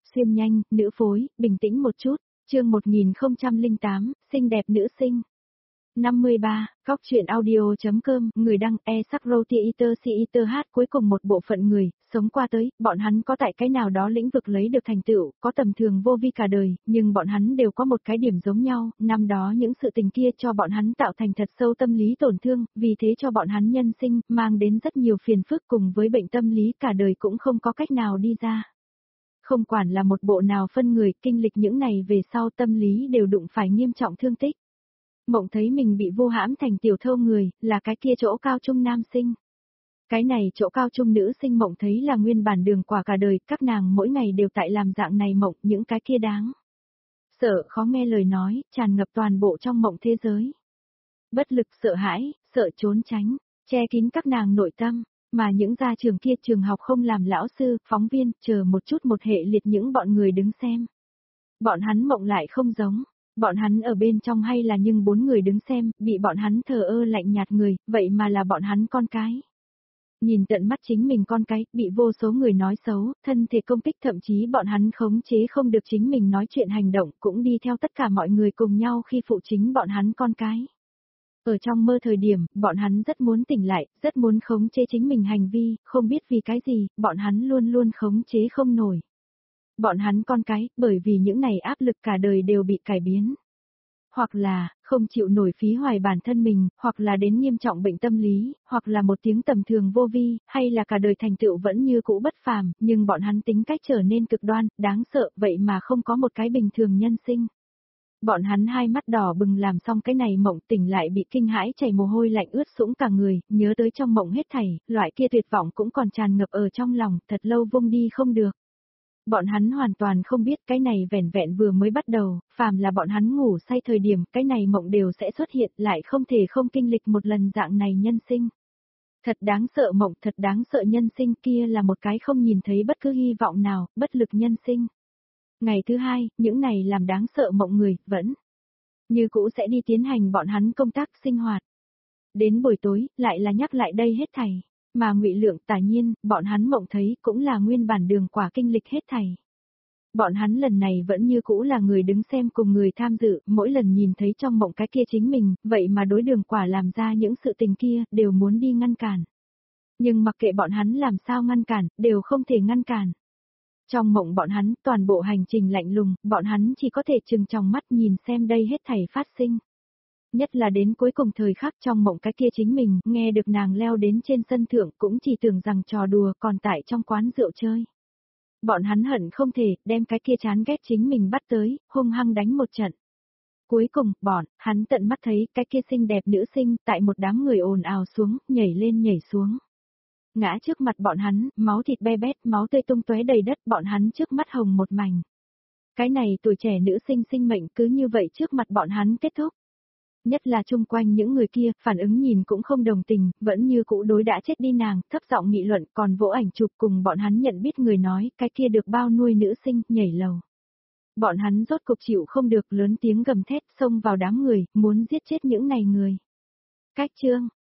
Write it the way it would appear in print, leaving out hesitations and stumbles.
xuyên nhanh, nữ phối, bình tĩnh một chút. Chương 1008, xinh đẹp nữ sinh. 53, Cóc truyện audio.com, người đăng Sakrotheater Theater hát cuối cùng một bộ phận người, sống qua tới, bọn hắn có tại cái nào đó lĩnh vực lấy được thành tựu, có tầm thường vô vi cả đời, nhưng bọn hắn đều có một cái điểm giống nhau, năm đó những sự tình kia cho bọn hắn tạo thành thật sâu tâm lý tổn thương, vì thế cho bọn hắn nhân sinh, mang đến rất nhiều phiền phức cùng với bệnh tâm lý cả đời cũng không có cách nào đi ra. Không quản là một bộ nào phân người, kinh lịch những này về sau tâm lý đều đụng phải nghiêm trọng thương tích. Mộng thấy mình bị vu hãm thành tiểu thâu người, là cái kia chỗ cao trung nam sinh. Cái này chỗ cao trung nữ sinh mộng thấy là nguyên bản đường quả cả đời, các nàng mỗi ngày đều tại làm dạng này mộng, những cái kia đáng sợ khó nghe lời nói, tràn ngập toàn bộ trong mộng thế giới. Bất lực sợ hãi, sợ trốn tránh, che kín các nàng nội tâm, mà những gia trường kia trường học không làm lão sư, phóng viên, chờ một chút một hệ liệt những bọn người đứng xem. Bọn hắn mộng lại không giống. Bọn hắn ở bên trong hay là nhưng 4 người đứng xem, bị bọn hắn thờ ơ lạnh nhạt người, vậy mà là bọn hắn con cái. Nhìn tận mắt chính mình con cái, bị vô số người nói xấu, thân thể công kích thậm chí bọn hắn khống chế không được chính mình nói chuyện hành động, cũng đi theo tất cả mọi người cùng nhau khi phụ chính bọn hắn con cái. Ở trong mơ thời điểm, bọn hắn rất muốn tỉnh lại, rất muốn khống chế chính mình hành vi, không biết vì cái gì, bọn hắn luôn luôn khống chế không nổi. Bọn hắn con cái, bởi vì những này áp lực cả đời đều bị cải biến. Hoặc là, không chịu nổi phí hoài bản thân mình, hoặc là đến nghiêm trọng bệnh tâm lý, hoặc là một tiếng tầm thường vô vi, hay là cả đời thành tựu vẫn như cũ bất phàm, nhưng bọn hắn tính cách trở nên cực đoan, đáng sợ, vậy mà không có một cái bình thường nhân sinh. Bọn hắn hai mắt đỏ bừng làm xong cái này mộng tỉnh lại bị kinh hãi chảy mồ hôi lạnh ướt sũng cả người, nhớ tới trong mộng hết thảy, loại kia tuyệt vọng cũng còn tràn ngập ở trong lòng, thật lâu vung đi không được. Bọn hắn hoàn toàn không biết cái này vẻn vẹn vừa mới bắt đầu, phàm là bọn hắn ngủ say thời điểm, cái này mộng đều sẽ xuất hiện lại không thể không kinh lịch một lần dạng này nhân sinh. Thật đáng sợ mộng, thật đáng sợ nhân sinh kia là một cái không nhìn thấy bất cứ hy vọng nào, bất lực nhân sinh. Ngày thứ hai, những này làm đáng sợ mộng người, vẫn như cũ sẽ đi tiến hành bọn hắn công tác sinh hoạt. Đến buổi tối, lại là nhắc lại đây hết thảy. Mà Ngụy Lượng Tả nhiên, bọn hắn mộng thấy cũng là nguyên bản đường quả kinh lịch hết thảy. Bọn hắn lần này vẫn như cũ là người đứng xem cùng người tham dự, mỗi lần nhìn thấy trong mộng cái kia chính mình, vậy mà đối đường quả làm ra những sự tình kia, đều muốn đi ngăn cản. Nhưng mặc kệ bọn hắn làm sao ngăn cản, đều không thể ngăn cản. Trong mộng bọn hắn, toàn bộ hành trình lạnh lùng, bọn hắn chỉ có thể trừng trong mắt nhìn xem đây hết thảy phát sinh. Nhất là đến cuối cùng thời khắc trong mộng cái kia chính mình, nghe được nàng leo đến trên sân thượng cũng chỉ tưởng rằng trò đùa còn tại trong quán rượu chơi. Bọn hắn hận không thể, đem cái kia chán ghét chính mình bắt tới, hung hăng đánh một trận. Cuối cùng, bọn, hắn tận mắt thấy cái kia xinh đẹp nữ sinh tại một đám người ồn ào xuống, nhảy lên nhảy xuống. Ngã trước mặt bọn hắn, máu thịt be bét, máu tươi tung tóe đầy đất, bọn hắn trước mắt hồng một mảnh. Cái này tuổi trẻ nữ sinh sinh mệnh cứ như vậy trước mặt bọn hắn kết thúc. Nhất là chung quanh những người kia, phản ứng nhìn cũng không đồng tình, vẫn như cũ đối đã chết đi nàng, thấp giọng nghị luận, còn vỗ ảnh chụp cùng bọn hắn nhận biết người nói, cái kia được bao nuôi nữ sinh, nhảy lầu. Bọn hắn rốt cục chịu không được lớn tiếng gầm thét xông vào đám người, muốn giết chết những này người. Cách chương,